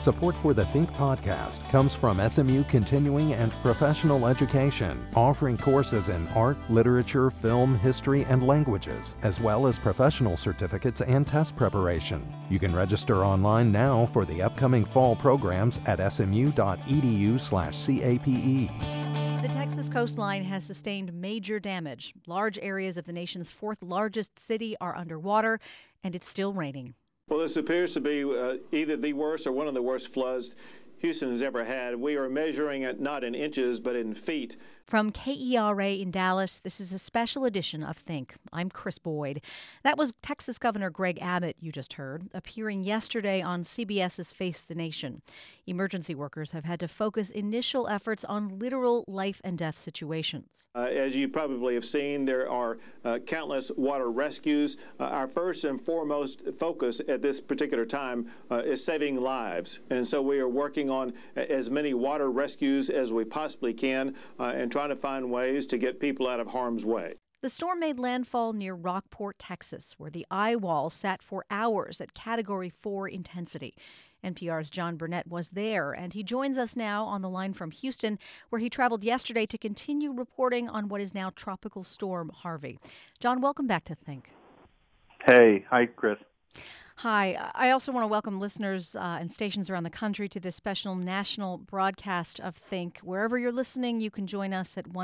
Support for the Think podcast comes from SMU Continuing and Professional Education, offering courses in art, literature, film, history, and languages, as well as professional certificates and test preparation. You can register online now for the upcoming fall programs at smu.edu/CAPE. The Texas coastline has sustained major damage. Large areas of the nation's fourth largest city are underwater, and it's still raining. Well, this appears to be either the worst or one of the worst floods Houston has ever had. We are measuring it not in inches, but in feet. From KERA in Dallas, this is a special edition of Think. I'm Chris Boyd. That was Texas Governor Greg Abbott you just heard, appearing yesterday on CBS's Face the Nation. Emergency workers have had to focus initial efforts on literal life and death situations. As you probably have seen, there are countless water rescues. Our first and foremost focus at this particular time is saving lives. And so we are working on as many water rescues as we possibly can and trying to find ways to get people out of harm's way. The storm made landfall near Rockport, Texas, where the eye wall sat for hours at Category 4 intensity. NPR's John Burnett was there, and he joins us now on the line from Houston, where he traveled yesterday to continue reporting on what is now Tropical Storm Harvey. John, welcome back to Think. Hey. Hi, Chris. Hi. I also want to welcome listeners and stations around the country to this special national broadcast of Think. Wherever you're listening, you can join us at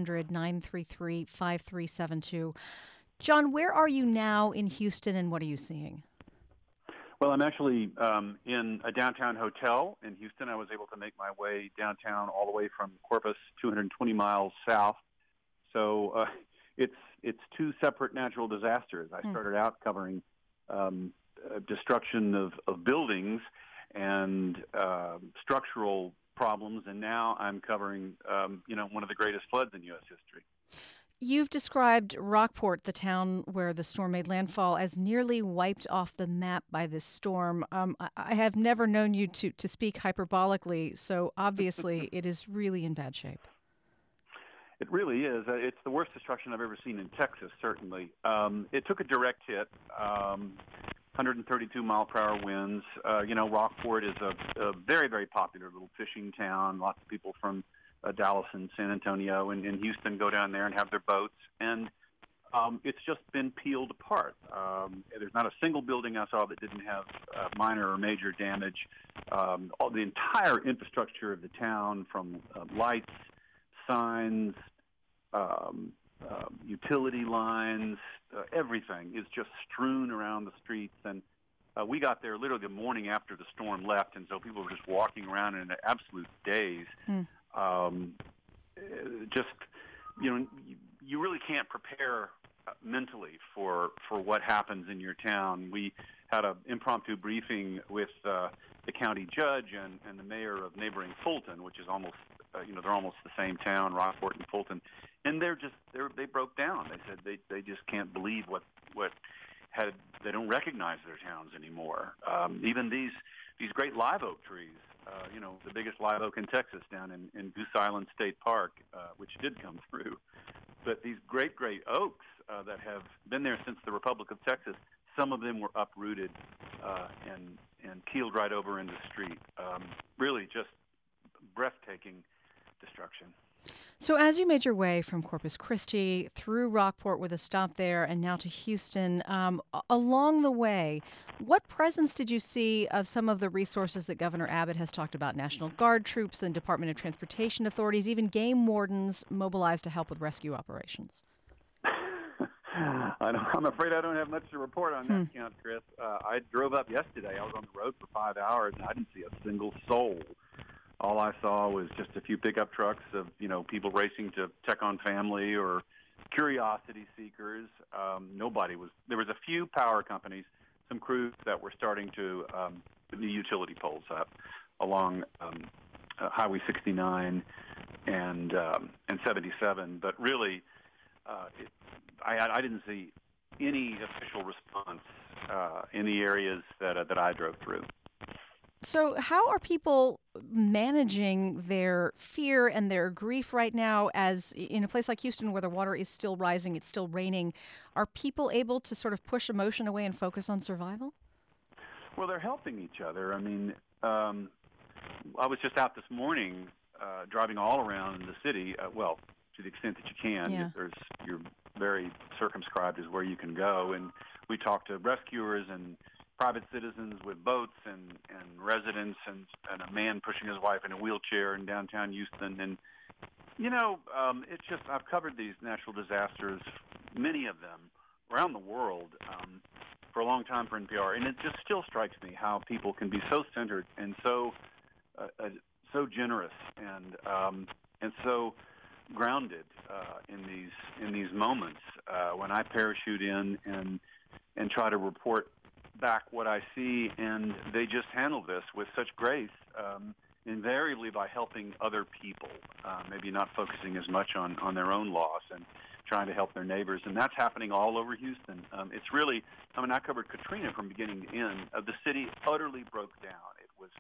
1-800-933-5372. John, where are you now in Houston, and what are you seeing? Well, I'm actually in a downtown hotel in Houston. I was able to make my way downtown all the way from Corpus, 220 miles south. So it's two separate natural disasters. I started out covering destruction of buildings and structural problems, and now I'm covering one of the greatest floods in U.S. history. You've described Rockport, the town where the storm made landfall, as nearly wiped off the map by this storm. I have never known you to speak hyperbolically, so obviously it is really in bad shape. It really is. It's the worst destruction I've ever seen in Texas, certainly. It took a direct hit, 132 mile-per-hour winds. Rockport is a very, very popular little fishing town. Lots of people from Dallas and San Antonio and Houston go down there and have their boats. And it's just been peeled apart. There's not a single building I saw that didn't have minor or major damage. The entire infrastructure of the town, from lights, signs, utility lines, everything is just strewn around the streets. And we got there literally the morning after the storm left, and so people were just walking around in an absolute daze. You really can't prepare mentally for what happens in your town. We had an impromptu briefing with the county judge and the mayor of neighboring Fulton, which is almost they're almost the same town, Rockport and Fulton, and they broke down. They said they just can't believe they don't recognize their towns anymore. Even these great live oak trees, the biggest live oak in Texas down in Goose Island State Park, which did come through. But these great oaks that have been there since the Republic of Texas, some of them were uprooted and keeled right over into the street. Really just breathtaking destruction. So as you made your way from Corpus Christi through Rockport with a stop there and now to Houston, along the way, what presence did you see of some of the resources that Governor Abbott has talked about? National Guard troops and Department of Transportation authorities, even game wardens mobilized to help with rescue operations. I'm afraid I don't have much to report on that count, Chris. I drove up yesterday. I was on the road for 5 hours, and I didn't see a single soul. All I saw was just a few pickup trucks of, people racing to check on family or curiosity seekers. There was a few power companies, some crews that were starting to put new utility poles up along Highway 69 and 77. But really, I didn't see any official response in the areas that I drove through. So how are people managing their fear and their grief right now, as in a place like Houston where the water is still rising, it's still raining? Are people able to sort of push emotion away and focus on survival? Well, they're helping each other. I mean, I was just out this morning driving all around the city, well, to the extent that you can. Yeah. You're very circumscribed as where you can go. And we talked to rescuers and private citizens with boats and residents and a man pushing his wife in a wheelchair in downtown Houston. And, it's just, I've covered these natural disasters, many of them, around the world for a long time for NPR. And it just still strikes me how people can be so centered and so generous and so grounded in these moments when I parachute in and try to report back what I see, and they just handle this with such grace, invariably by helping other people, maybe not focusing as much on their own loss and trying to help their neighbors, and that's happening all over Houston. It's really, I covered Katrina from beginning to end. The city utterly broke down.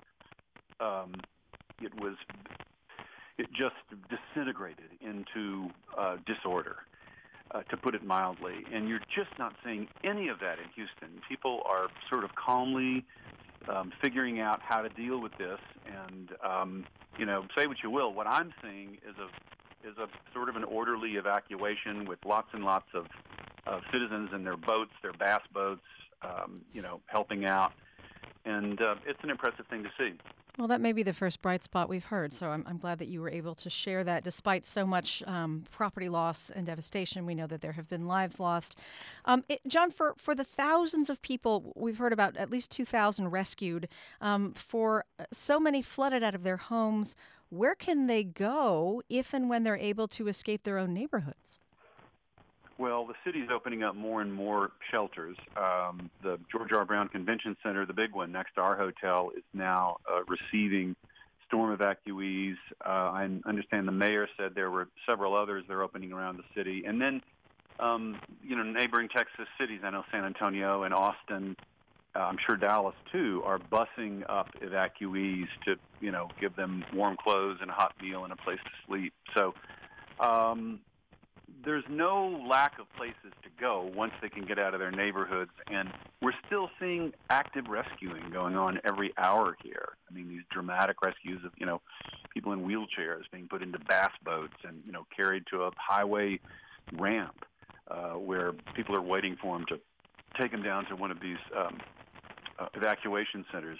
It just disintegrated into disorder, to put it mildly. And you're just not seeing any of that in Houston. People are sort of calmly figuring out how to deal with this. And, say what you will, what I'm seeing is a sort of an orderly evacuation with lots and lots of citizens in their boats, their bass boats, helping out. And it's an impressive thing to see. Well, that may be the first bright spot we've heard, so I'm glad that you were able to share that. Despite so much property loss and devastation, we know that there have been lives lost. John, for the thousands of people, we've heard about at least 2,000 rescued, for so many flooded out of their homes, where can they go if and when they're able to escape their own neighborhoods? Well, the city's opening up more and more shelters. The George R. Brown Convention Center, the big one next to our hotel, is now receiving storm evacuees. I understand the mayor said there were several others that are opening around the city. And then, neighboring Texas cities, I know San Antonio and Austin, I'm sure Dallas, too, are busing up evacuees to, give them warm clothes and a hot meal and a place to sleep. So, there's no lack of places to go once they can get out of their neighborhoods, and we're still seeing active rescuing going on every hour here. I mean, these dramatic rescues of, people in wheelchairs being put into bass boats and, carried to a highway ramp where people are waiting for them to take them down to one of these evacuation centers.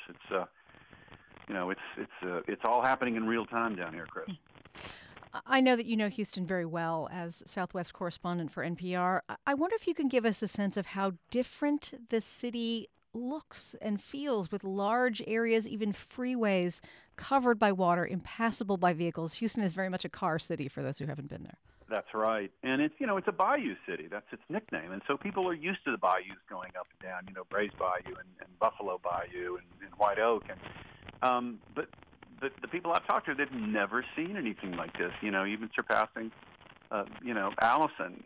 It's all happening in real time down here, Chris. I know that you know Houston very well as Southwest correspondent for NPR. I wonder if you can give us a sense of how different the city looks and feels with large areas, even freeways covered by water, impassable by vehicles. Houston is very much a car city for those who haven't been there. That's right. And it's a bayou city. That's its nickname. And so people are used to the bayous going up and down, Brays Bayou and Buffalo Bayou and White Oak. But the people I've talked to, they've never seen anything like this, even surpassing, Allison.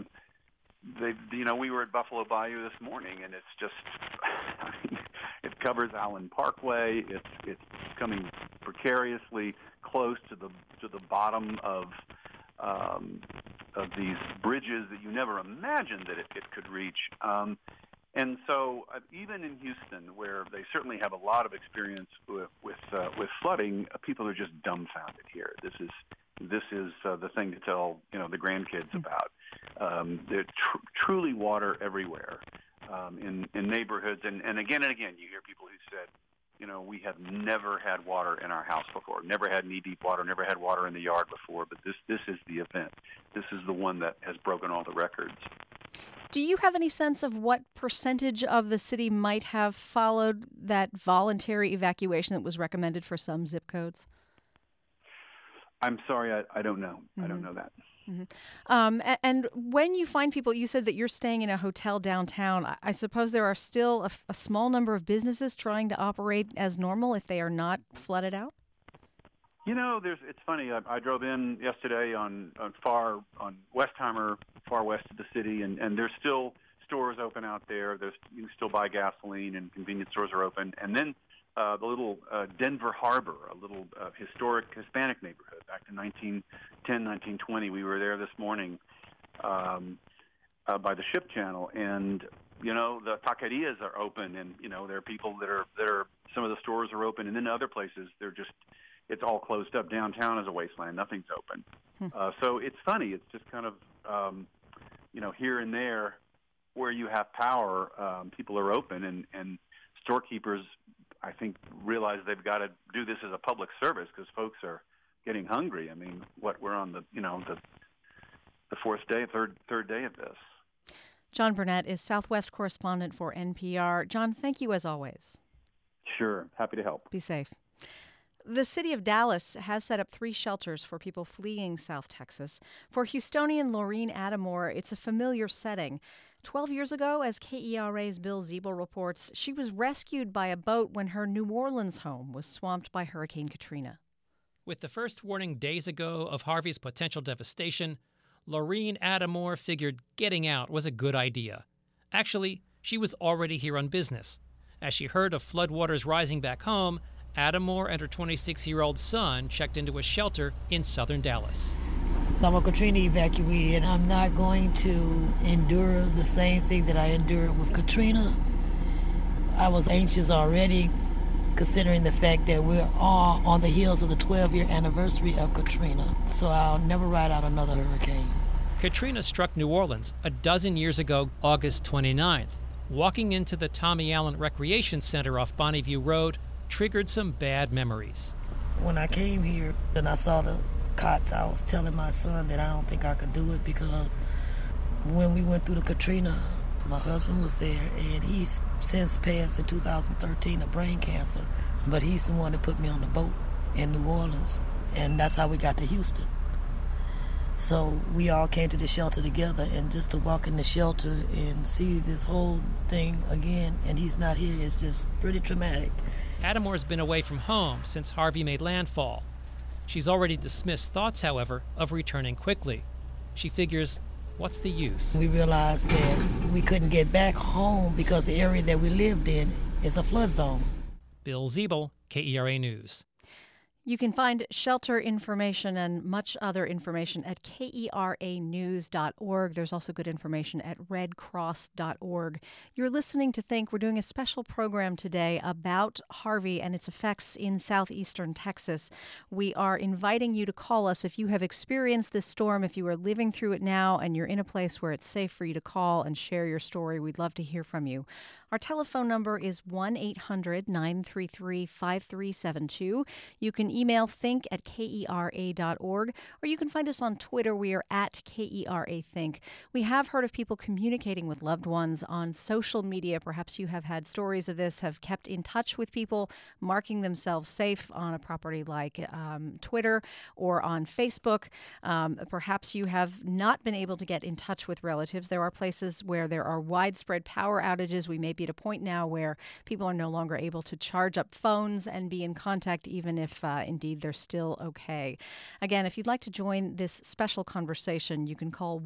We were at Buffalo Bayou this morning, and it's just, it covers Allen Parkway. It's coming precariously close to the bottom of these bridges that you never imagined that it could reach. And so even in Houston, where they certainly have a lot of experience with flooding, people are just dumbfounded here. This is the thing to tell the grandkids about. There's truly water everywhere in neighborhoods, and again you hear people who said, we have never had water in our house before, never had knee-deep water, never had water in the yard before, but this is the event. This is the one that has broken all the records. Do you have any sense of what percentage of the city might have followed that voluntary evacuation that was recommended for some zip codes? I'm sorry, I don't know. Mm-hmm. I don't know that. Mm-hmm. And when you find people, you said that you're staying in a hotel downtown. I suppose there are still a small number of businesses trying to operate as normal if they are not flooded out? It's funny. I drove in yesterday on Westheimer, far west of the city, and there's still stores open out there. You can still buy gasoline, and convenience stores are open. And then the little Denver Harbor, a little historic Hispanic neighborhood back in 1910, 1920. We were there this morning by the ship channel, and the taquerias are open, and there are people that are some of the stores are open, and then other places it's all closed up. Downtown is a wasteland; nothing's open. So it's funny. It's just kind of here and there where you have power, people are open, and storekeepers, I think, realize they've got to do this as a public service because folks are getting hungry. I mean, we're on the fourth day, third day of this. John Burnett is Southwest correspondent for NPR. John, thank you as always. Sure. Happy to help. Be safe. The city of Dallas has set up 3 shelters for people fleeing South Texas. For Houstonian Laureen Adamore, it's a familiar setting. 12 years ago, as KERA's Bill Ziebel reports, she was rescued by a boat when her New Orleans home was swamped by Hurricane Katrina. With the first warning days ago of Harvey's potential devastation, Laureen Adamore figured getting out was a good idea. Actually, she was already here on business. As she heard of floodwaters rising back home, Adamore and her 26-year-old son checked into a shelter in southern Dallas. I'm a Katrina evacuee, and I'm not going to endure the same thing that I endured with Katrina. I was anxious already, considering the fact that we're all on the heels of the 12-year anniversary of Katrina, so I'll never ride out another hurricane. Katrina struck New Orleans a dozen years ago, August 29th. Walking into the Tommy Allen Recreation Center off Bonneview Road triggered some bad memories. When I came here and I saw the cots, I was telling my son that I don't think I could do it because when we went through the Katrina, my husband was there, and he's since passed in 2013 of brain cancer, but he's the one that put me on the boat in New Orleans, and that's how we got to Houston. So we all came to the shelter together, and just to walk in the shelter and see this whole thing again, and he's not here, is just pretty traumatic. Adamore's been away from home since Harvey made landfall. She's already dismissed thoughts, however, of returning quickly. She figures, what's the use? We realized that we couldn't get back home because the area that we lived in is a flood zone. Bill Ziebel, KERA News. You can find shelter information and much other information at KERAnews.org. There's also good information at redcross.org. You're listening to Think. We're doing a special program today about Harvey and its effects in southeastern Texas. We are inviting you to call us if you have experienced this storm, if you are living through it now and you're in a place where it's safe for you to call and share your story. We'd love to hear from you. Our telephone number is 1-800-933-5372. You can email think@kera.org, or you can find us on Twitter. We are at KERAthink. We have heard of people communicating with loved ones on social media. Perhaps you have had stories of this, have kept in touch with people, marking themselves safe on a property like Twitter or on Facebook. Perhaps you have not been able to get in touch with relatives. There are places where there are widespread power outages. We may be at a point now where people are no longer able to charge up phones and be in contact, even if indeed they're still okay. Again, if you'd like to join this special conversation, you can call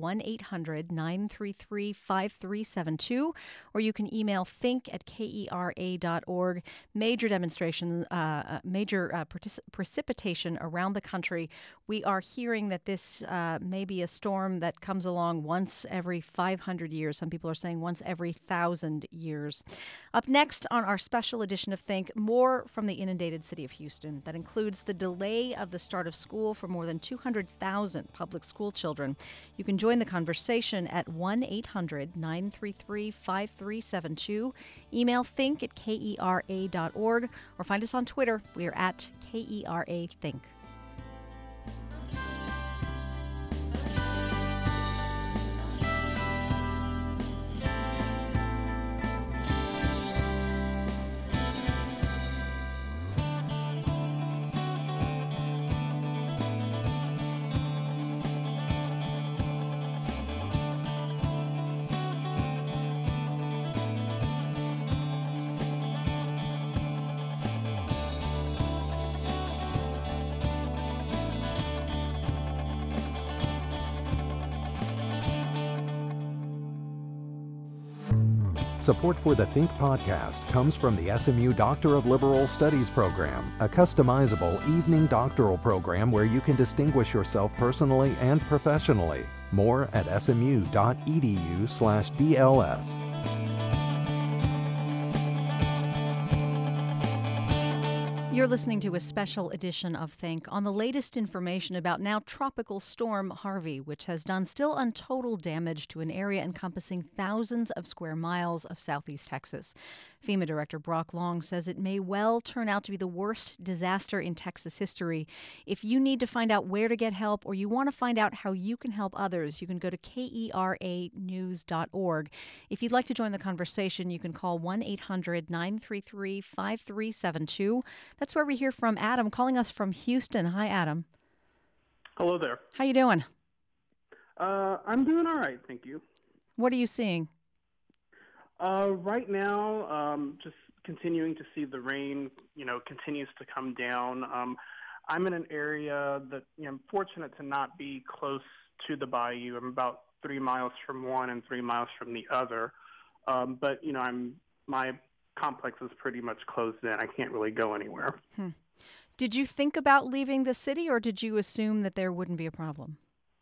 1-800-933-5372, or you can email think@kera.org. Major demonstrations, precipitation around the country. We are hearing that this may be a storm that comes along once every 500 years. Some people are saying once every 1,000 years. Up next on our special edition of Think, more from the inundated city of Houston that includes the delay of the start of school for more than 200,000 public school children. You can join the conversation at 1-800-933-5372. Email think@kera.org, or find us on Twitter. We are at KERAthink. Support for the Think podcast comes from the SMU Doctor of Liberal Studies program, a customizable evening doctoral program where you can distinguish yourself personally and professionally. More at smu.edu/DLS. You're listening to a special edition of Think on the latest information about now Tropical Storm Harvey, which has done still untold damage to an area encompassing thousands of square miles of southeast Texas. FEMA Director Brock Long says it may well turn out to be the worst disaster in Texas history. If you need to find out where to get help or you want to find out how you can help others, you can go to KERAnews.org. If you'd like to join the conversation, you can call 1-800-933-5372. That's where we hear from Adam, calling us from Houston. Hi, Adam. Hello there. How you doing? I'm doing all right, thank you. What are you seeing? Right now, just continuing to see the rain, continues to come down. I'm in an area that, I'm fortunate to not be close to the bayou. I'm about 3 miles from one and 3 miles from the other. But, my complex is pretty much closed in. I can't really go anywhere. Did you think about leaving the city, or did you assume that there wouldn't be a problem?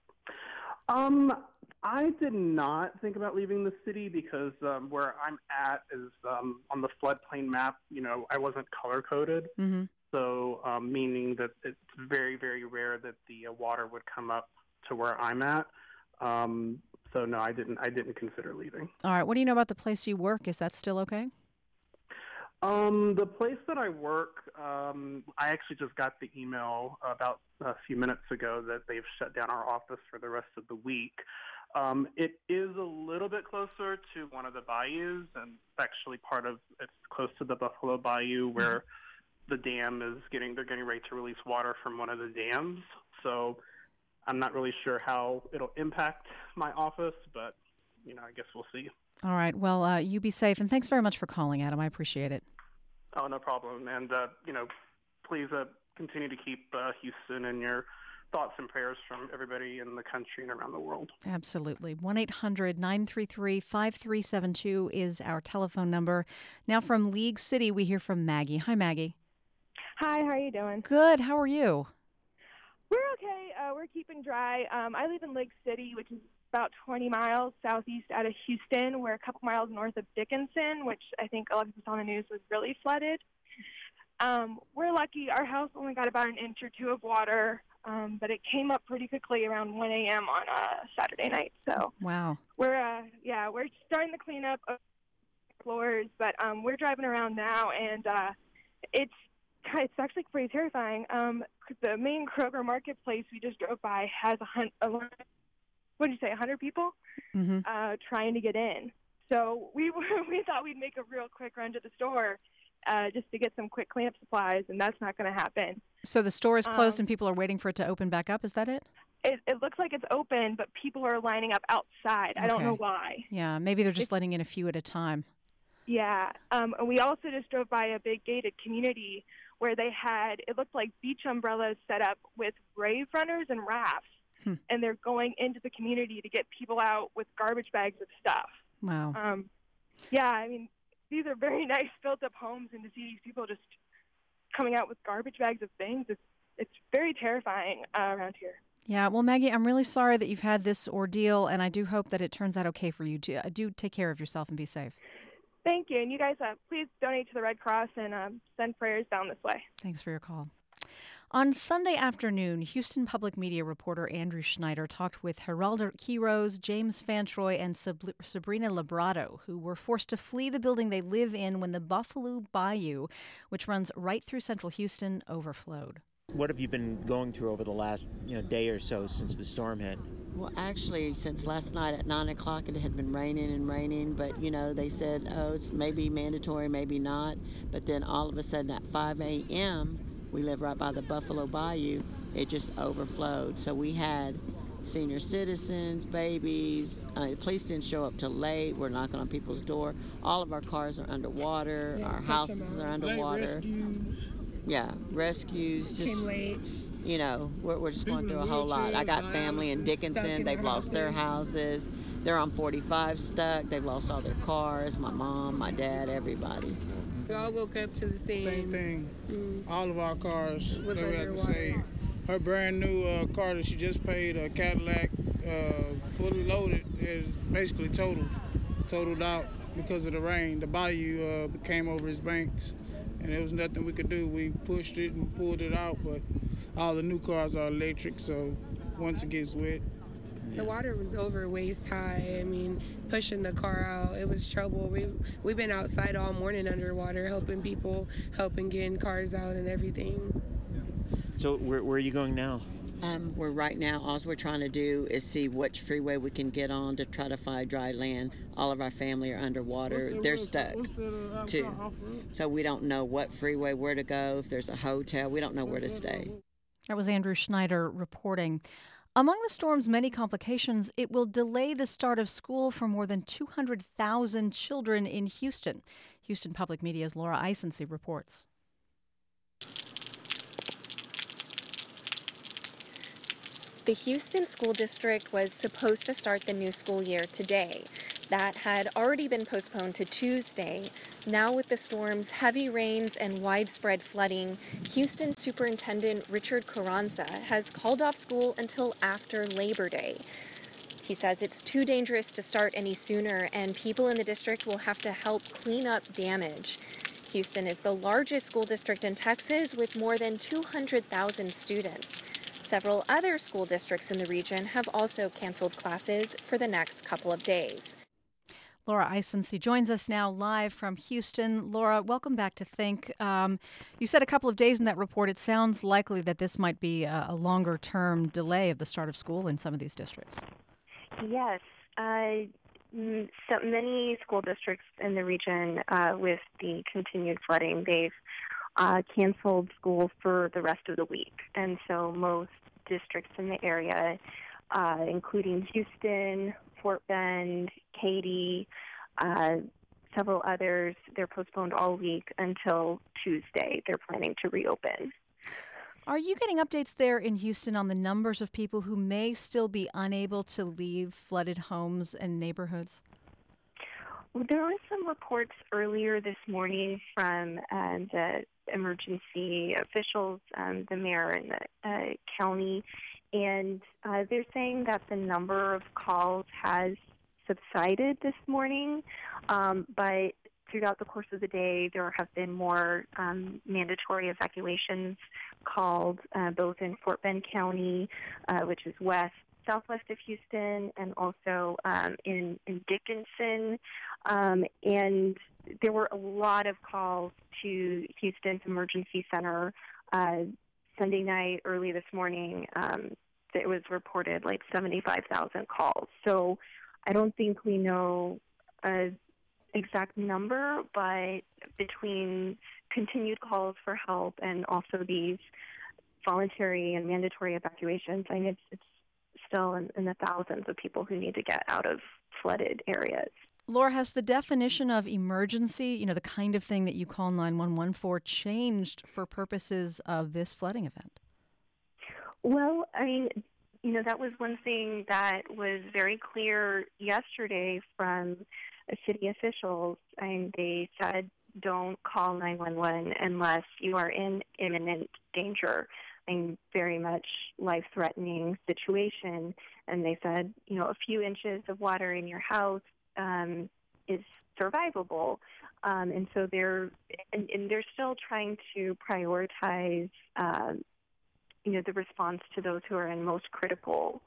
I did not think about leaving the city because where I'm at is on the floodplain map. I wasn't color-coded, so meaning that it's very, very rare that the water would come up to where I'm at. So no, I didn't consider leaving. All right. What do you know about the place you work? Is that still okay? The place that I work, I actually just got the email about a few minutes ago that they've shut down our office for the rest of the week. It is a little bit closer to one of the bayous, and it's close to the Buffalo Bayou where the dam they're getting ready to release water from one of the dams. So I'm not really sure how it'll impact my office, but, I guess we'll see. All right. Well, you be safe, and thanks very much for calling, Adam. I appreciate it. Oh, no problem. And, please continue to keep Houston in your thoughts and prayers from everybody in the country and around the world. Absolutely. 1-800-933-5372 is our telephone number. Now from League City, we hear from Maggie. Hi, Maggie. Hi, how are you doing? Good. How are you? We're okay. We're keeping dry. I live in Lake City, which is about 20 miles southeast out of Houston. We're a couple miles north of Dickinson, which I think a lot of people saw on the news was really flooded. We're lucky. Our house only got about an inch or two of water, but it came up pretty quickly around 1 a.m. on Saturday night. So wow, we're starting to clean up floors, but we're driving around now, and it's actually pretty terrifying. The main Kroger marketplace we just drove by has 100 people trying to get in. So we thought we'd make a real quick run to the store just to get some quick cleanup supplies, and that's not going to happen. So the store is closed and people are waiting for it to open back up. Is that it? It looks like it's open, but people are lining up outside. Okay. I don't know why. Yeah, maybe they're just letting in a few at a time. Yeah. And we also just drove by a big gated community where they had, it looked like beach umbrellas set up with rave runners and rafts. And they're going into the community to get people out with garbage bags of stuff. Wow. Yeah, I mean, these are very nice built-up homes, and to see these people just coming out with garbage bags of things, it's very terrifying around here. Yeah, well, Maggie, I'm really sorry that you've had this ordeal, and I do hope that it turns out okay for you. Do take care of yourself and be safe. Thank you. And you guys, please donate to the Red Cross and send prayers down this way. Thanks for your call. On Sunday afternoon, Houston public media reporter Andrew Schneider talked with Geraldo Quiroz, James Fantroy, and Sabrina Labrado, who were forced to flee the building they live in when the Buffalo Bayou, which runs right through central Houston, overflowed. What have you been going through over the last day or so since the storm hit? Well, actually, since last night at 9 o'clock, it had been raining, but, they said, it's maybe mandatory, maybe not. But then all of a sudden at 5 a.m., we live right by the Buffalo Bayou, it just overflowed. So we had senior citizens, babies. The police didn't show up till late. We're knocking on people's door. All of our cars are underwater. Yeah, our houses are underwater. Rescues. Yeah, rescues. Just came late. We're just going through a whole lot. I got family in Dickinson. They've lost their houses. They're on 45 stuck. They've lost all their cars. My mom, my dad, everybody. We all woke up to the same thing. All of our cars that we had to save. Her brand new car that she just paid, a Cadillac, fully loaded, is basically totaled out because of the rain. The bayou came over its banks, and there was nothing we could do. We pushed it and pulled it out, but all the new cars are electric, so once it gets wet. The water was over waist high. I mean, pushing the car out, it was trouble. We've been outside all morning underwater, helping people, helping getting cars out and everything. So where are you going now? We're right now, all we're trying to do is see which freeway we can get on to try to find dry land. All of our family are underwater. They're stuck too. So we don't know what freeway, where to go, if there's a hotel. We don't know where to stay. That was Andrew Schneider reporting. Among the storm's many complications, it will delay the start of school for more than 200,000 children in Houston. Houston Public Media's Laura Isensee reports. The Houston School District was supposed to start the new school year today. That had already been postponed to Tuesday. Now with the storm's heavy rains and widespread flooding, Houston Superintendent Richard Carranza has called off school until after Labor Day. He says it's too dangerous to start any sooner, and people in the district will have to help clean up damage. Houston is the largest school district in Texas with more than 200,000 students. Several other school districts in the region have also canceled classes for the next couple of days. Laura Isensee joins us now live from Houston. Laura, welcome back to Think. You said a couple of days in that report. It sounds likely that this might be a longer-term delay of the start of school in some of these districts. Yes. So many school districts in the region, with the continued flooding, they've canceled school for the rest of the week. And so most districts in the area, including Houston, Fort Bend, Katy, several others, they're postponed all week until Tuesday. They're planning to reopen. Are you getting updates there in Houston on the numbers of people who may still be unable to leave flooded homes and neighborhoods? Well, there were some reports earlier this morning from the emergency officials, the mayor and the county, and they're saying that the number of calls has subsided this morning, but throughout the course of the day, there have been more mandatory evacuations called both in Fort Bend County, which is southwest of Houston, and also in Dickinson. And there were a lot of calls to Houston's emergency center Sunday night, early this morning. It was reported like 75,000 calls. So I don't think we know an exact number, but between continued calls for help and also these voluntary and mandatory evacuations, I mean, it's still in the thousands of people who need to get out of flooded areas. Laura, has the definition of emergency, the kind of thing that you call 911 for, changed for purposes of this flooding event? Well, I mean, that was one thing that was very clear yesterday from city officials. And they said, don't call 911 unless you are in imminent danger, and very much life-threatening situation. And they said, a few inches of water in your house is survivable. And so they're still trying to prioritize, the response to those who are in most critical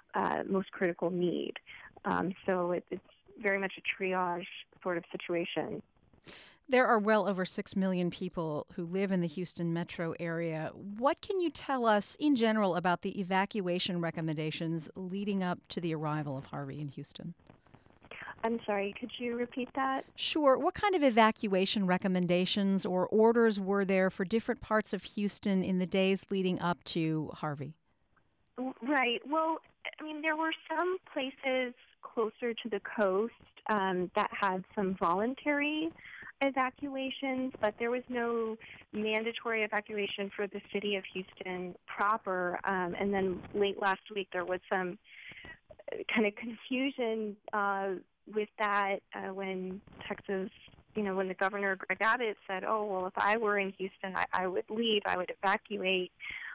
need. So it's very much a triage sort of situation. There are well over 6 million people who live in the Houston metro area. What can you tell us in general about the evacuation recommendations leading up to the arrival of Harvey in Houston? I'm sorry, could you repeat that? Sure. What kind of evacuation recommendations or orders were there for different parts of Houston in the days leading up to Harvey? Right. Well, I mean, there were some places closer to the coast that had some voluntary evacuations, but there was no mandatory evacuation for the city of Houston proper. And then late last week, there was some kind of confusion with that when Texas, when the governor, Greg Abbott, said, oh, well, if I were in Houston, I would leave, I would evacuate.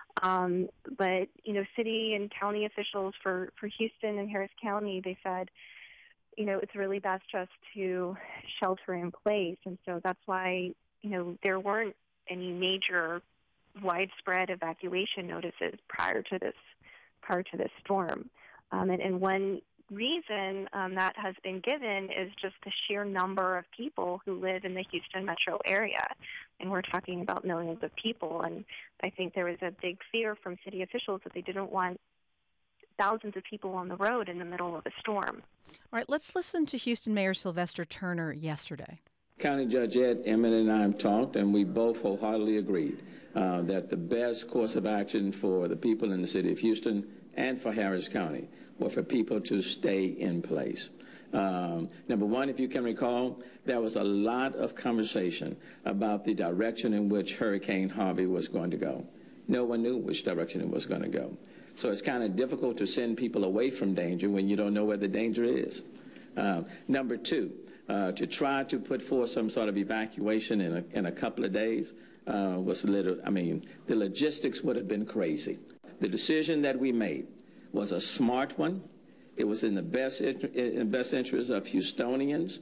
But, city and county officials for Houston and Harris County, they said, it's really best just to shelter in place. And so that's why there weren't any major widespread evacuation notices prior to this storm. And one reason that has been given is just the sheer number of people who live in the Houston metro area. And we're talking about millions of people. And I think there was a big fear from city officials that they didn't want thousands of people on the road in the middle of a storm. All right, let's listen to Houston Mayor Sylvester Turner yesterday. County Judge Ed Emmett and I have talked, and we both wholeheartedly agreed that the best course of action for the people in the city of Houston and for Harris County were for people to stay in place. Number one, if you can recall, there was a lot of conversation about the direction in which Hurricane Harvey was going to go. No one knew which direction it was going to go. So it's kind of difficult to send people away from danger when you don't know where the danger is. Number two, to try to put forth some sort of evacuation in a couple of days was the logistics would have been crazy. The decision that we made was a smart one. It was in the best interest of Houstonians.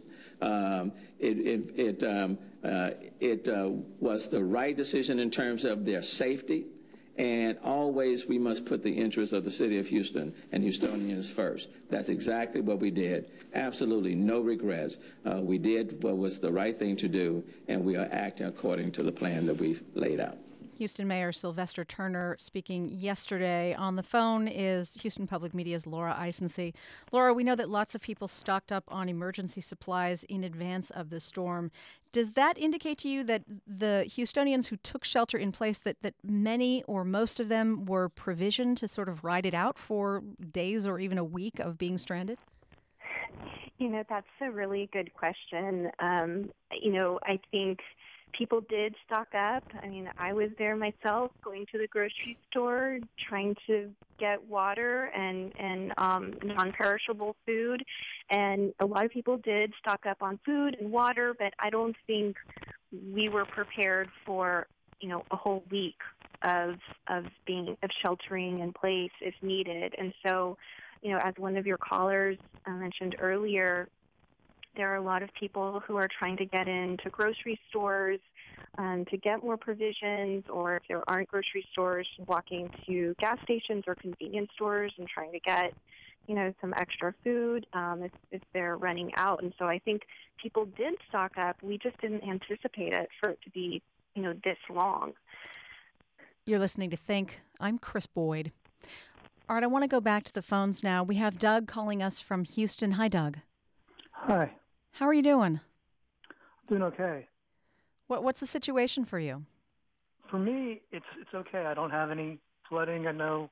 It was the right decision in terms of their safety. And always we must put the interests of the city of Houston and Houstonians first. That's exactly what we did. Absolutely no regrets. We did what was the right thing to do, and we are acting according to the plan that we've laid out. Houston Mayor Sylvester Turner speaking yesterday. On the phone is Houston Public Media's Laura Isensee. Laura, we know that lots of people stocked up on emergency supplies in advance of the storm. Does that indicate to you that the Houstonians who took shelter in place, that many or most of them were provisioned to sort of ride it out for days or even a week of being stranded? That's a really good question. I think people did stock up. I mean, I was there myself, going to the grocery store, trying to get water and non-perishable food. And a lot of people did stock up on food and water, but I don't think we were prepared for, a whole week of sheltering in place if needed. And so, as one of your callers mentioned earlier, there are a lot of people who are trying to get into grocery stores to get more provisions, or if there aren't grocery stores, walking to gas stations or convenience stores and trying to get, some extra food if they're running out. And so I think people did stock up. We just didn't anticipate it for it to be, this long. You're listening to Think. I'm Chris Boyd. All right, I want to go back to the phones now. We have Doug calling us from Houston. Hi, Doug. Hi. How are you doing? Doing okay. What's the situation for you? For me, it's okay. I don't have any flooding. I know.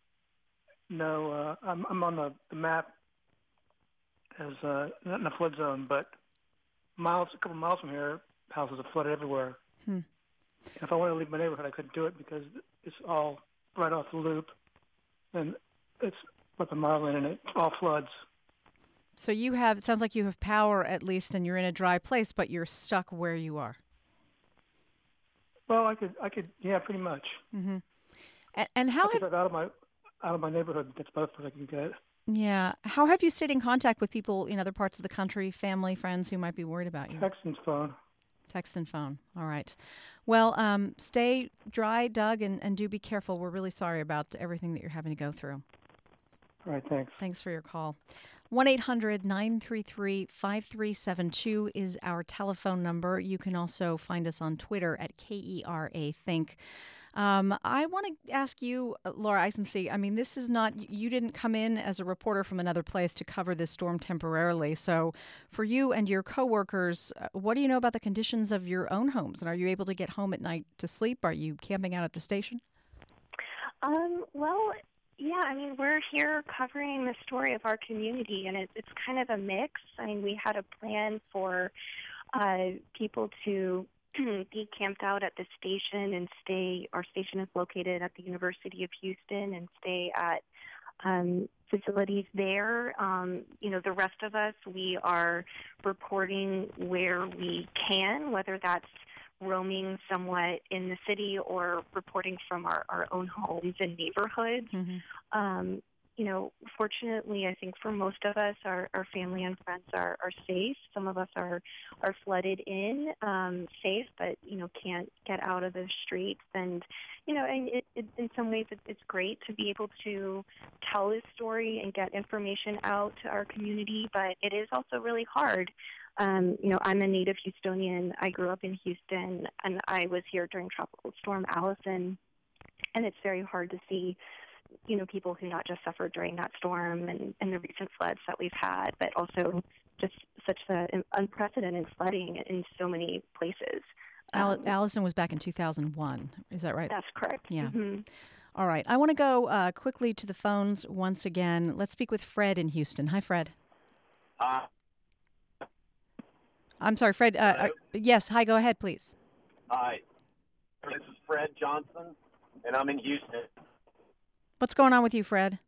I'm on the map as not in a flood zone, but a couple miles from here, houses are flooded everywhere. If I wanted to leave my neighborhood, I couldn't do it because it's all right off the loop, and it's about a mile in, and it all floods. So it sounds like you have power at least, and you're in a dry place, but you're stuck where you are. Well, I could, yeah, pretty much. Mm-hmm. And how have out of my neighborhood? That's about what I can get. Yeah. How have you stayed in contact with people in other parts of the country, family, friends who might be worried about you? Text and phone. Text and phone. All right. Well, stay dry, Doug, and do be careful. We're really sorry about everything that you're having to go through. All right, thanks. Thanks for your call. 1-800-933-5372 is our telephone number. You can also find us on Twitter at KERA Think. I want to ask you, Laura Isensee, this is not, you didn't come in as a reporter from another place to cover this storm temporarily. So for you and your coworkers, what do you know about the conditions of your own homes? And are you able to get home at night to sleep? Are you camping out at the station? Well, yeah, we're here covering the story of our community, and it's kind of a mix. We had a plan for people to be camped out at the station and stay. Our station is located at the University of Houston, and stay at facilities there. The rest of us, we are reporting where we can, whether that's roaming somewhat in the city or reporting from our own homes and neighborhoods. Mm-hmm. fortunately, I think for most of us, our family and friends are safe. Some of us are flooded in, safe, but, can't get out of the streets. And, and in some ways, it's great to be able to tell this story and get information out to our community, but it is also really hard. I'm a native Houstonian. I grew up in Houston, and I was here during Tropical Storm Allison, and it's very hard to see people who not just suffered during that storm and the recent floods that we've had, but also just such unprecedented flooding in so many places. Allison was back in 2001. Is that right? That's correct. Yeah. Mm-hmm. All right. I want to go quickly to the phones once again. Let's speak with Fred in Houston. Hi, Fred. I'm sorry, Fred. Yes. Hi. Go ahead, please. Hi. This is Fred Johnson, and I'm in Houston. What's going on with you, Fred?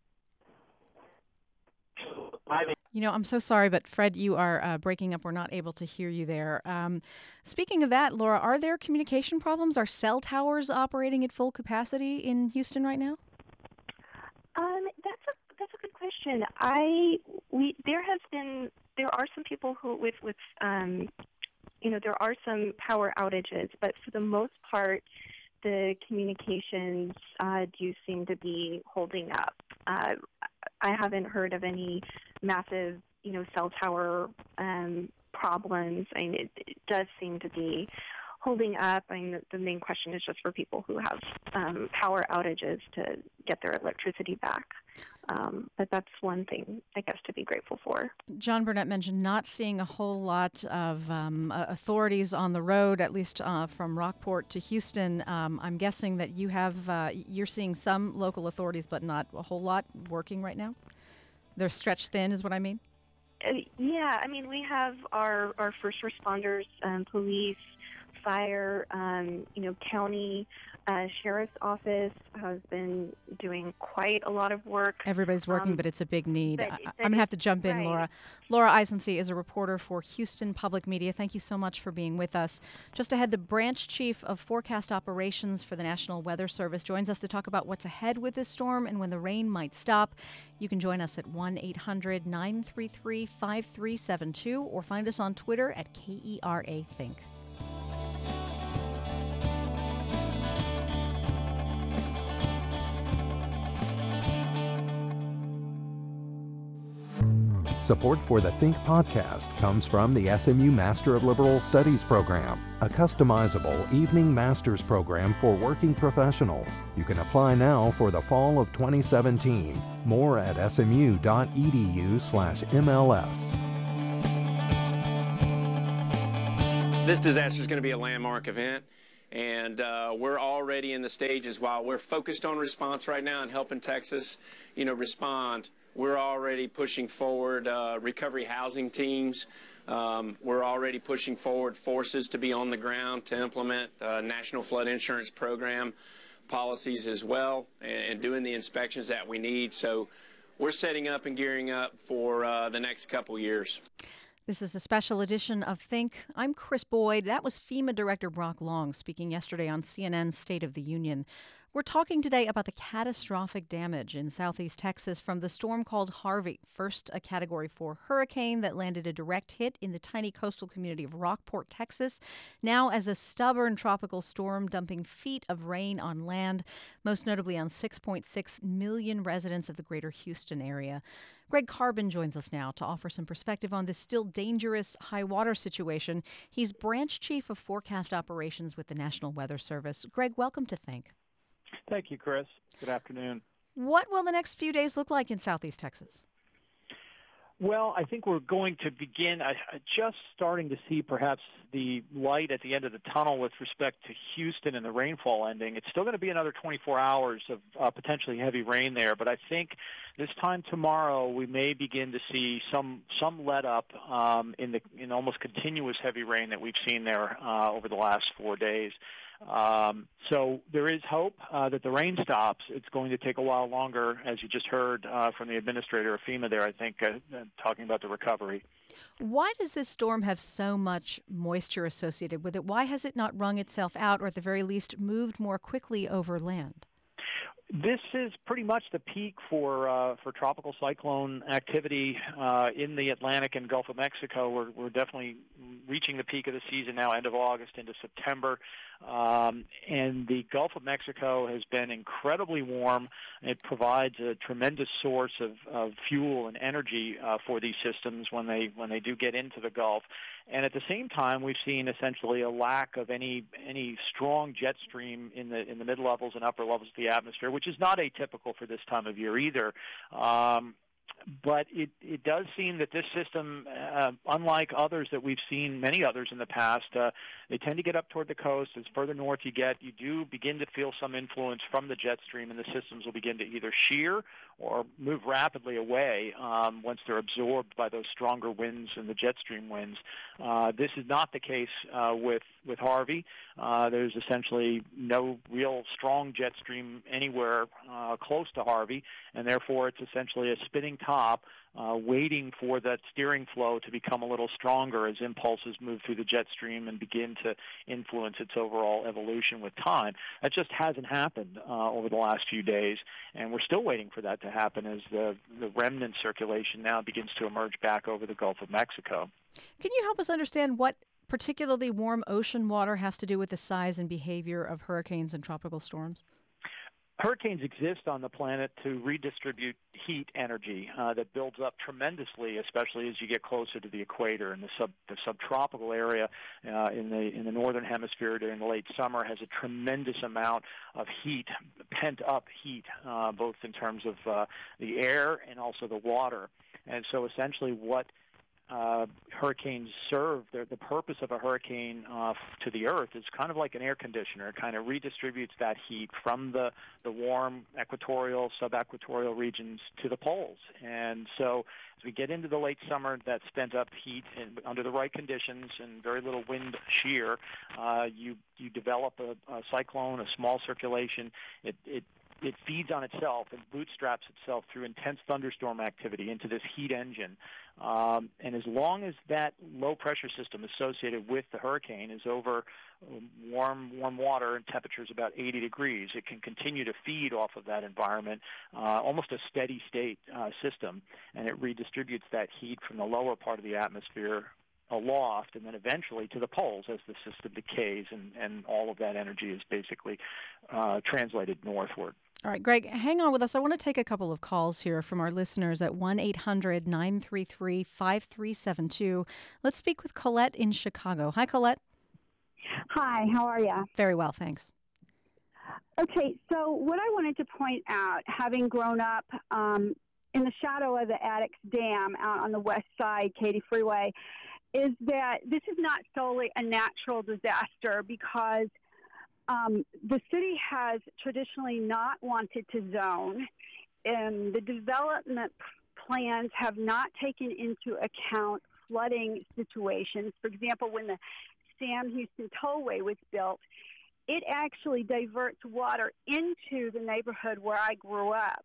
I'm so sorry, but Fred, you are breaking up. We're not able to hear you there. Speaking of that, Laura, are there communication problems? Are cell towers operating at full capacity in Houston right now? That's a good question. There are some people who there are some power outages, but for the most part, the communications do seem to be holding up. I haven't heard of any massive, cell tower problems. I mean, it does seem to be holding up. I mean, the main question is just for people who have power outages to get their electricity back. But that's one thing, I guess, to be grateful for. John Burnett mentioned not seeing a whole lot of authorities on the road, at least from Rockport to Houston. I'm guessing that you're seeing some local authorities, but not a whole lot working right now? They're stretched thin, is what I mean? Yeah, I mean, we have our first responders, police, fire, county sheriff's office has been doing quite a lot of work. Everybody's working, but it's a big need. I'm going to have to jump in, right. Laura. Laura Eisensee is a reporter for Houston Public Media. Thank you so much for being with us. Just ahead, the branch chief of forecast operations for the National Weather Service joins us to talk about what's ahead with this storm and when the rain might stop. You can join us at 1-800-933-5372 or find us on Twitter at KERA Think. Support for the Think podcast comes from the SMU Master of Liberal Studies program, a customizable evening master's program for working professionals. You can apply now for the fall of 2017. More at smu.edu/MLS. This disaster is going to be a landmark event, and we're already in the stages. While we're focused on response right now and helping Texas, respond, we're already pushing forward recovery housing teams. We're already pushing forward forces to be on the ground to implement National Flood Insurance Program policies as well, and doing the inspections that we need. So we're setting up and gearing up for the next couple years. This is a special edition of Think. I'm Chris Boyd. That was FEMA Director Brock Long speaking yesterday on CNN's State of the Union. We're talking today about the catastrophic damage in southeast Texas from the storm called Harvey. First, a Category 4 hurricane that landed a direct hit in the tiny coastal community of Rockport, Texas. Now as a stubborn tropical storm dumping feet of rain on land, most notably on 6.6 million residents of the greater Houston area. Greg Carbon joins us now to offer some perspective on this still dangerous high water situation. He's branch chief of forecast operations with the National Weather Service. Greg, welcome to Think. Thank you, Chris. Good afternoon. What will the next few days look like in southeast Texas? Well, I think we're going to begin just starting to see perhaps the light at the end of the tunnel with respect to Houston and the rainfall ending. It's still going to be another 24 hours of potentially heavy rain there, but I think this time tomorrow we may begin to see some let up in almost continuous heavy rain that we've seen there over the last 4 days. So there is hope that the rain stops. It's going to take a while longer, as you just heard from the administrator of FEMA there, I think, talking about the recovery. Why does this storm have so much moisture associated with it? Why has it not wrung itself out or at the very least moved more quickly over land? This is pretty much the peak for tropical cyclone activity in the Atlantic and Gulf of Mexico. We're definitely reaching the peak of the season now, end of August into September. And the Gulf of Mexico has been incredibly warm. It provides a tremendous source of fuel and energy for these systems when they do get into the Gulf. And at the same time, we've seen essentially a lack of any strong jet stream in the mid levels and upper levels of the atmosphere, which is not atypical for this time of year either. But it does seem that this system, unlike others that we've seen, many others in the past, they tend to get up toward the coast. As further north you get, you do begin to feel some influence from the jet stream, and the systems will begin to either shear or move rapidly away once they're absorbed by those stronger winds and the jet stream winds. This is not the case with Harvey. There's essentially no real strong jet stream anywhere close to Harvey, and therefore it's essentially a spinning top waiting for that steering flow to become a little stronger as impulses move through the jet stream and begin to influence its overall evolution with time. That just hasn't happened over the last few days, and we're still waiting for that to happen as the remnant circulation now begins to emerge back over the Gulf of Mexico. Can you help us understand what particularly warm ocean water has to do with the size and behavior of hurricanes and tropical storms? Hurricanes exist on the planet to redistribute heat energy that builds up tremendously, especially as you get closer to the equator. And the subtropical area in the northern hemisphere during the late summer has a tremendous amount of heat, pent-up heat, both in terms of the air and also the water. And so essentially what hurricanes serve, the purpose of a hurricane to the earth is kind of like an air conditioner. It kind of redistributes that heat from the warm equatorial, subequatorial regions to the poles. And so as we get into the late summer, that spent up heat and under the right conditions and very little wind shear, you develop a cyclone, a small circulation. It feeds on itself and bootstraps itself through intense thunderstorm activity into this heat engine. And as long as that low-pressure system associated with the hurricane is over warm water and temperatures about 80 degrees, it can continue to feed off of that environment, almost a steady-state system, and it redistributes that heat from the lower part of the atmosphere aloft and then eventually to the poles as the system decays, and all of that energy is basically translated northward. All right, Greg, hang on with us. I want to take a couple of calls here from our listeners at 1-800-933-5372. Let's speak with Colette in Chicago. Hi, Colette. Hi, how are you? Very well, thanks. Okay, so what I wanted to point out, having grown up in the shadow of the Addicks Dam out on the west side, Katy Freeway, is that this is not solely a natural disaster because the city has traditionally not wanted to zone, and the development plans have not taken into account flooding situations. For example, when the Sam Houston Tollway was built, it actually diverts water into the neighborhood where I grew up.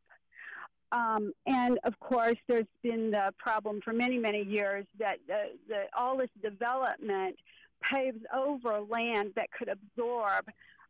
And, of course, there's been the problem for many, many years that all this development paves over land that could absorb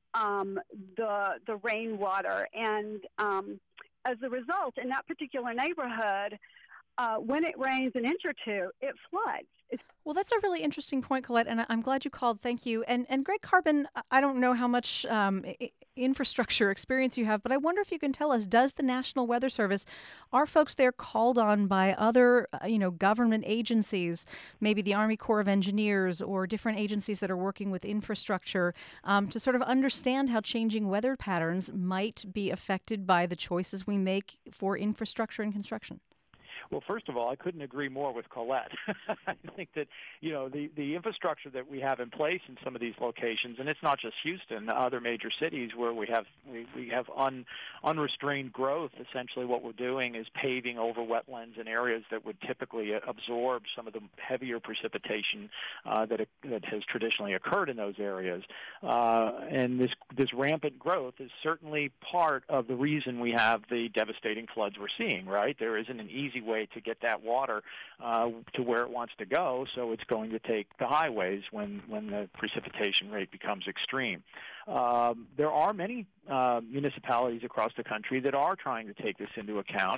the rainwater. And as a result, in that particular neighborhood, when it rains an inch or two, it floods. Well, that's a really interesting point, Colette, and I'm glad you called. Thank you. And Greg Carbon, I don't know how much infrastructure experience you have, but I wonder if you can tell us, does the National Weather Service, are folks there called on by other, government agencies, maybe the Army Corps of Engineers or different agencies that are working with infrastructure to sort of understand how changing weather patterns might be affected by the choices we make for infrastructure and construction? Well, first of all, I couldn't agree more with Colette. I think that, the infrastructure that we have in place in some of these locations, and it's not just Houston, other major cities where we have unrestrained growth. Essentially what we're doing is paving over wetlands in areas that would typically absorb some of the heavier precipitation that has traditionally occurred in those areas. And this rampant growth is certainly part of the reason we have the devastating floods we're seeing, right? There isn't an easy way way to get that water to where it wants to go, so it's going to take the highways when the precipitation rate becomes extreme. There are many municipalities across the country that are trying to take this into account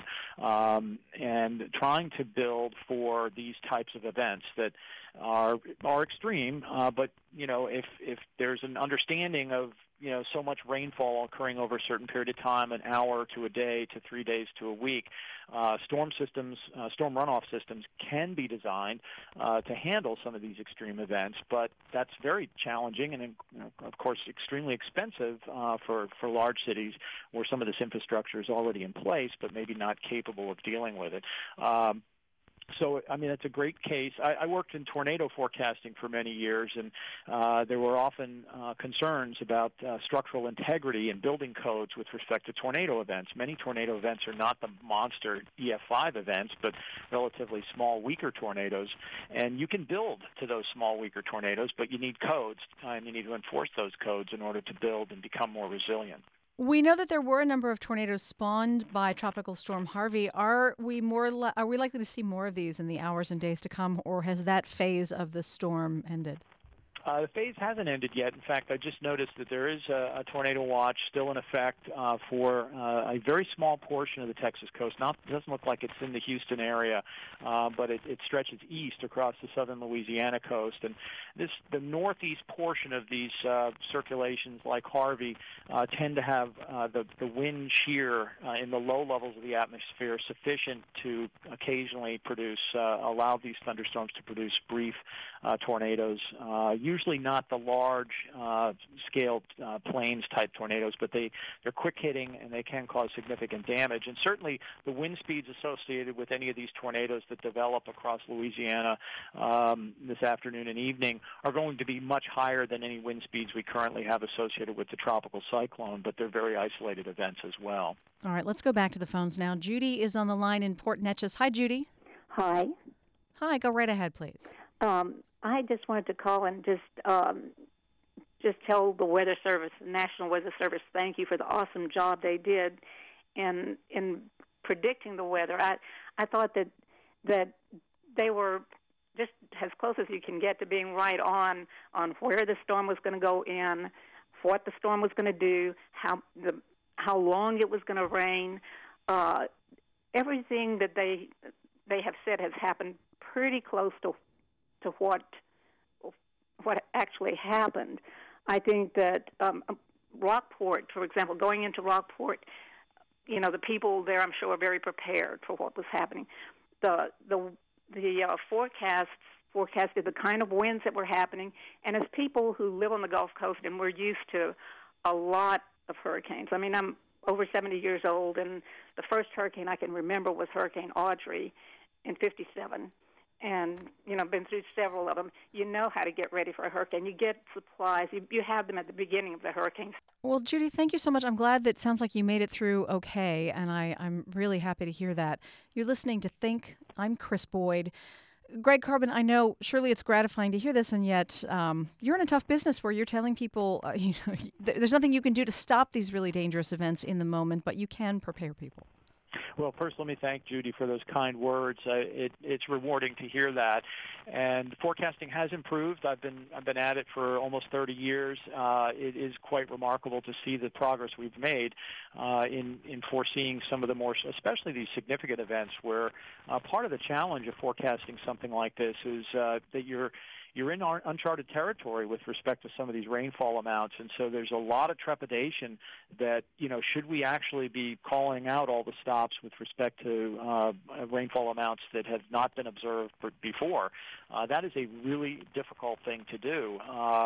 and trying to build for these types of events that are extreme. But if there's an understanding of so much rainfall occurring over a certain period of time, an hour to a day to 3 days to a week, storm runoff systems can be designed to handle some of these extreme events. But that's very challenging and, of course, extremely expensive for large cities where some of this infrastructure is already in place, but maybe not capable of dealing with it. So, it's a great case. I worked in tornado forecasting for many years, and there were often concerns about structural integrity and building codes with respect to tornado events. Many tornado events are not the monster EF5 events, but relatively small, weaker tornadoes. And you can build to those small, weaker tornadoes, but you need codes, and you need to enforce those codes in order to build and become more resilient. We know that there were a number of tornadoes spawned by Tropical Storm Harvey. Are we likely to see more of these in the hours and days to come, or has that phase of the storm ended? The phase hasn't ended yet. In fact, I just noticed that there is a tornado watch still in effect for a very small portion of the Texas coast. It doesn't look like it's in the Houston area, but it stretches east across the southern Louisiana coast. And the northeast portion of these circulations, like Harvey, tend to have the wind shear in the low levels of the atmosphere sufficient to occasionally allow these thunderstorms to produce brief tornadoes. Usually not the large scale plains-type tornadoes, but they're quick-hitting and they can cause significant damage. And certainly the wind speeds associated with any of these tornadoes that develop across Louisiana this afternoon and evening are going to be much higher than any wind speeds we currently have associated with the tropical cyclone, but they're very isolated events as well. All right, let's go back to the phones now. Judy is on the line in Port Neches. Hi, Judy. Hi. Hi, go right ahead, please. I just wanted to call and just tell the Weather Service, the National Weather Service, thank you for the awesome job they did in predicting the weather. I thought that they were just as close as you can get to being right on where the storm was going to go in, what the storm was going to do, how long it was going to rain. Everything that they have said has happened pretty close to what actually happened. I think that Rockport, for example, going into Rockport, the people there, I'm sure, are very prepared for what was happening. The forecasts forecasted the kind of winds that were happening, and as people who live on the Gulf Coast and we're used to a lot of hurricanes. I'm over 70 years old, and the first hurricane I can remember was Hurricane Audrey in '57. And, I've been through several of them. You know how to get ready for a hurricane. You get supplies. You have them at the beginning of the hurricane. Well, Judy, thank you so much. I'm glad that it sounds like you made it through okay, and I'm really happy to hear that. You're listening to Think. I'm Chris Boyd. Greg Carbon, I know surely it's gratifying to hear this, and yet you're in a tough business where you're telling people there's nothing you can do to stop these really dangerous events in the moment, but you can prepare people. Well, first, let me thank Judy for those kind words. It's rewarding to hear that, and forecasting has improved. I've been at it for almost 30 years. It is quite remarkable to see the progress we've made in foreseeing some of the more, especially these significant events. Where part of the challenge of forecasting something like this is that you're in uncharted territory with respect to some of these rainfall amounts, and so there's a lot of trepidation that, should we actually be calling out all the stops with respect to rainfall amounts that have not been observed before. That is a really difficult thing to do.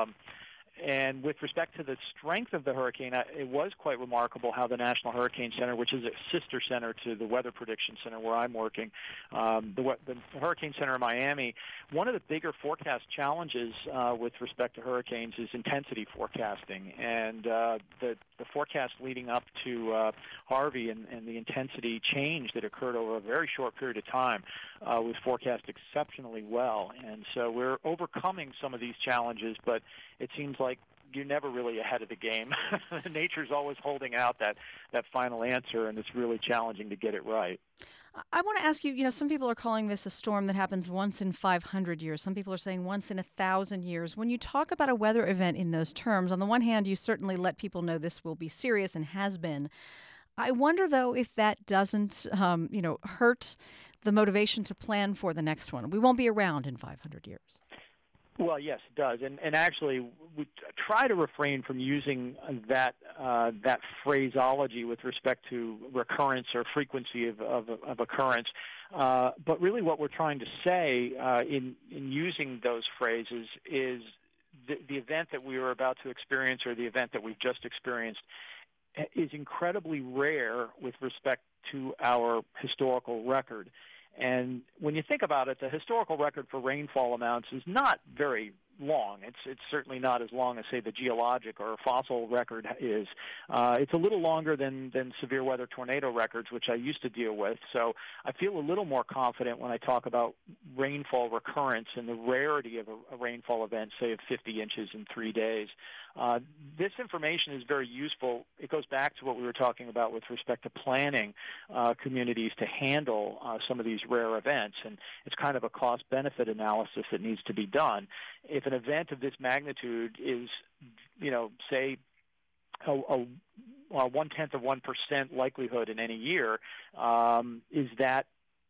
And with respect to the strength of the hurricane, it was quite remarkable how the National Hurricane Center, which is a sister center to the Weather Prediction Center where I'm working, the Hurricane Center in Miami, one of the bigger forecast challenges with respect to hurricanes is intensity forecasting. And the forecast leading up to Harvey and the intensity change that occurred over a very short period of time was forecast exceptionally well. And so we're overcoming some of these challenges, but it seems like you're never really ahead of the game. Nature's always holding out that final answer, and it's really challenging to get it right. I want to ask you, some people are calling this a storm that happens once in 500 years. Some people are saying once in 1,000 years. When you talk about a weather event in those terms, on the one hand, you certainly let people know this will be serious and has been. I wonder, though, if that doesn't, hurt the motivation to plan for the next one. We won't be around in 500 years. Well, yes, it does, and actually, we try to refrain from using that phraseology with respect to recurrence or frequency of occurrence. But really, what we're trying to say in using those phrases is the event that we were about to experience or the event that we've just experienced is incredibly rare with respect to our historical record. And when you think about it, the historical record for rainfall amounts is not very long. It's certainly not as long as, say, the geologic or fossil record is. It's a little longer than severe weather tornado records, which I used to deal with. So I feel a little more confident when I talk about rainfall recurrence and the rarity of a rainfall event, say, of 50 inches in 3 days. This information is very useful. It goes back to what we were talking about with respect to planning communities to handle some of these rare events. And it's kind of a cost-benefit analysis that needs to be done. If an event of this magnitude is, say, a 1/10 of 1% likelihood in any year, is that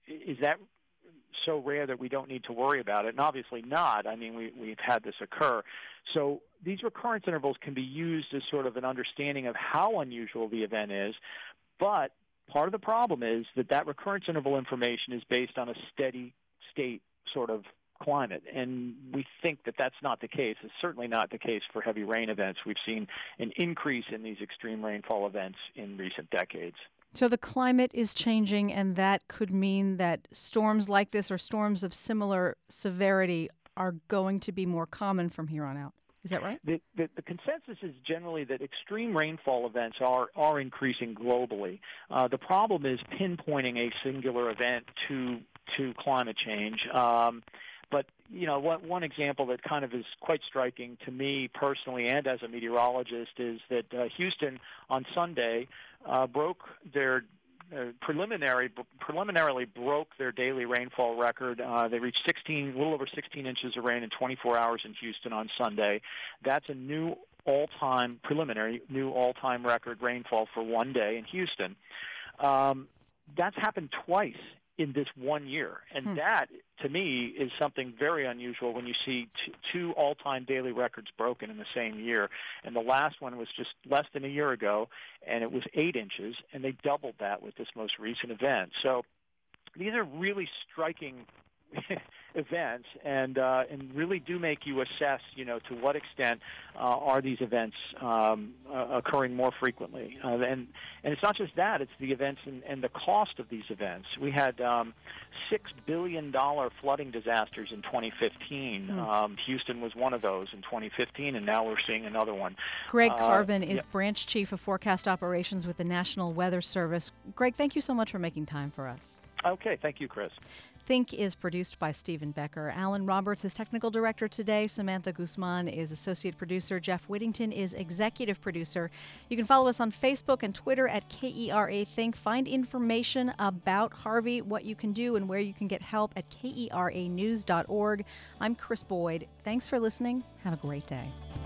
so rare that we don't need to worry about it? And obviously not. I mean, we've had this occur. So these recurrence intervals can be used as sort of an understanding of how unusual the event is, but part of the problem is that recurrence interval information is based on a steady state sort of climate, and we think that that's not the case. It's certainly not the case for heavy rain events. We've seen an increase in these extreme rainfall events in recent decades. So the climate is changing, and that could mean that storms like this or storms of similar severity are going to be more common from here on out. Is that right? The consensus is generally that extreme rainfall events are increasing globally. The problem is pinpointing a singular event to climate change. But, one example that kind of is quite striking to me personally and as a meteorologist is that Houston on Sunday broke their preliminarily broke their daily rainfall record. They reached a little over 16 inches of rain in 24 hours in Houston on Sunday. That's a new all-time record rainfall for one day in Houston. That's happened twice in this 1 year. And that, to me, is something very unusual when you see two all-time daily records broken in the same year. And the last one was just less than a year ago, and it was 8 inches, and they doubled that with this most recent event. So these are really striking events and really do make you assess, to what extent are these events occurring more frequently. And it's not just that, it's the events and the cost of these events. We had $6 billion flooding disasters in 2015. Houston was one of those in 2015, and now we're seeing another one. Greg Carvin is Branch Chief of Forecast Operations with the National Weather Service. Greg, thank you so much for making time for us. Okay, thank you, Chris. Think is produced by Stephen Becker. Alan Roberts is technical director today. Samantha Guzman is associate producer. Jeff Whittington is executive producer. You can follow us on Facebook and Twitter at KERA Think. Find information about Harvey, what you can do, and where you can get help at KERAnews.org. I'm Chris Boyd. Thanks for listening. Have a great day.